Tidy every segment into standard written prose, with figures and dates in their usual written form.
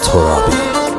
ترابی.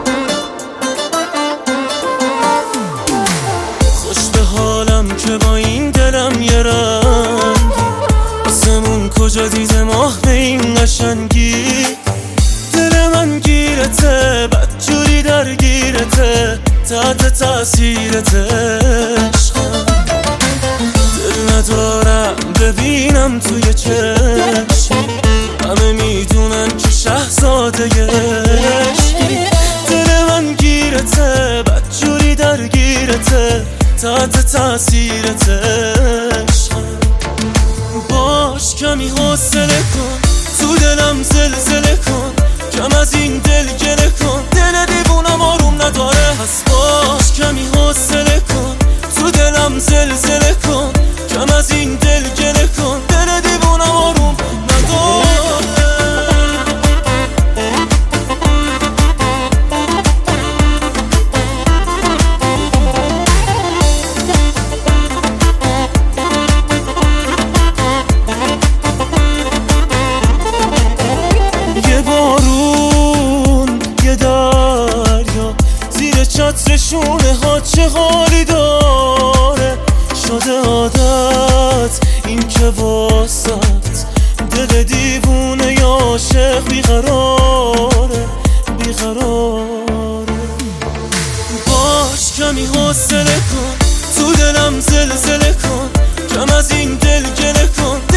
خوش به حالم که با این دلم یه رنگی، آسمون کجا دیده ماه به این قشنگی. دل من گیرته، بدجوری درگیرته، تحت تاثیرت عشقم. دل ندارم ببینم توی چشمی، همه میدونن که شهزاده عشقی. دل من گیرته، بدجوری درگیرته، تحت تاثیرت عشقم. باش کمی حوصله کن، تو دلم زلزله کن، کم از این دل گله کن. دل دیوونم آروم نداره، پس باش کمی حوصله کن، تو دلم زلزله کن، کم از این دل گله کن. دل دیوونم آروم نداره. یه بارون، یه دریا، زیر چترشونه ها چه حالی داره. شده عادت این که واسط دل دیوونه یا عاشق بیقراره، بیقراره. باش کمی حوصله کن، تو دلم زلزله کن، کم از این دل گله کن.